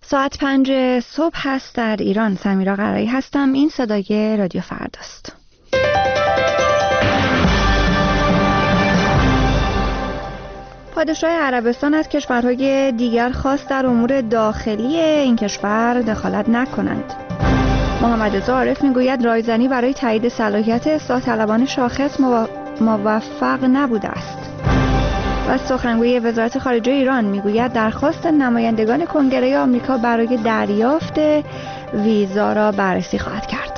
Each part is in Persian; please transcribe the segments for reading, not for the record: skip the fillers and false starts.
ساعت 5 صبح هست در ایران. سمیرا قرایی هستم. این صدای رادیو فرداست. پادشاه عربستان از کشورهای دیگر خواست در امور داخلی این کشور دخالت نکنند. محمد رضا عارف میگوید رایزنی برای تایید صلاحیت اصلاح طلبان شاخص موفق نبوده است. و سخنگوی وزارت خارجه ایران میگوید درخواست نمایندگان کنگره آمریکا برای دریافت ویزا را بررسی خواهد کرد.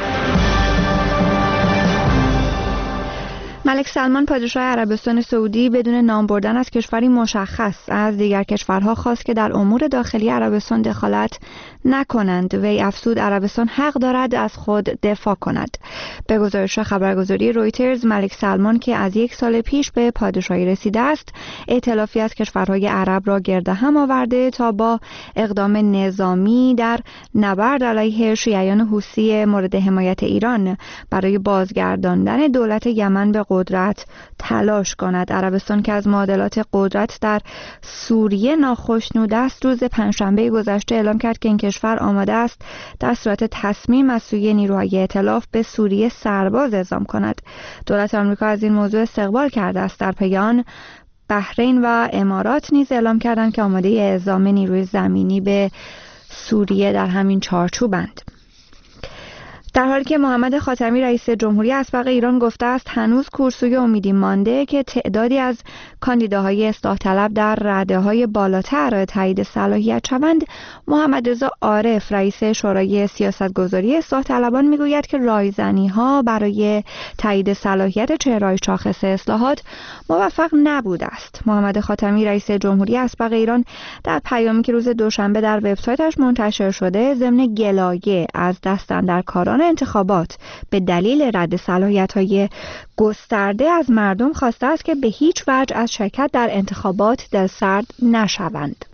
ملک سلمان پادشاه عربستان سعودی بدون نام بردن از کشوری مشخص از دیگر کشورها خواست که در امور داخلی عربستان دخالت نکنند. وی افزود عربستان حق دارد از خود دفاع کند. به گزارش خبرگزاری رویترز، ملک سلمان که از 1 سال پیش به پادشاهی رسیده است، ائتلافی از کشورهای عرب را گرد هم آورده تا با اقدام نظامی در نبرد علیه شیعیان حوثی مورد حمایت ایران برای بازگرداندن دولت یمن به قدرت تلاش کند. عربستان که از معادلات قدرت در سوریه ناخشنود است، روز پنجشنبه گذشته اعلام کرد که این کشور آماده است در صورت تصمیم از سوی نیروهای ائتلاف به سوریه سرباز اعزام کند. دولت آمریکا از این موضوع استقبال کرده است. در پی آن بحرین و امارات نیز اعلام کردند که آماده اعزام نیروی زمینی به سوریه در همین چارچوبند. در حالی که محمد خاتمی رئیس جمهوری اسبق ایران گفته است هنوز کورسوی امیدی مانده که تعدادی از کاندیداهای اصلاح طلب در رده‌های بالاتر تایید صلاحیت شوند، محمد رضا عارف رئیس شورای سیاستگذاری اصلاح طلبان میگوید که رایزنی‌ها برای تایید صلاحیت چهره‌های شاخص اصلاحات موفق نبوده است. محمد خاتمی رئیس جمهوری اسبق ایران در پیامی که روز دوشنبه در وبسایتش منتشر شده ضمن گلایه از دست اندرکاران انتخابات به دلیل رد صلاحیت‌های گسترده از مردم خواسته است که به هیچ وجه از شرکت در انتخابات دلسرد نشوند.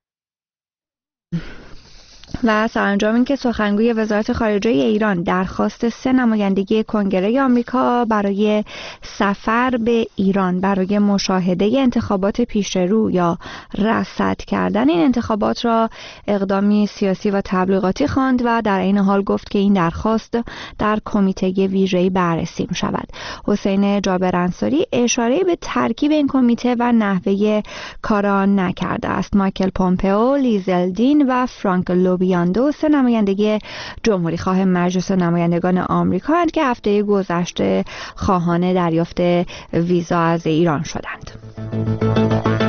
و سرانجام این که سخنگوی وزارت خارجه ایران درخواست 3 نمایندگی کنگره آمریکا برای سفر به ایران برای مشاهده انتخابات پیشرو یا رصد کردن این انتخابات را اقدامی سیاسی و تبلیغاتی خواند و در این حال گفت که این درخواست در کمیته ویژه‌ای بررسی می‌شود. حسین جابر انصاری اشاره به ترکیب این کمیته و نحوه کار آن نکرده است. مایکل پومپئو، لیز الدین و فرانک لوبیاندو 3 نمایندگی جمهوری خواه مجلس نمایندگان آمریکا اند که هفته گذشته خواهان دریافت ویزا از ایران شدند.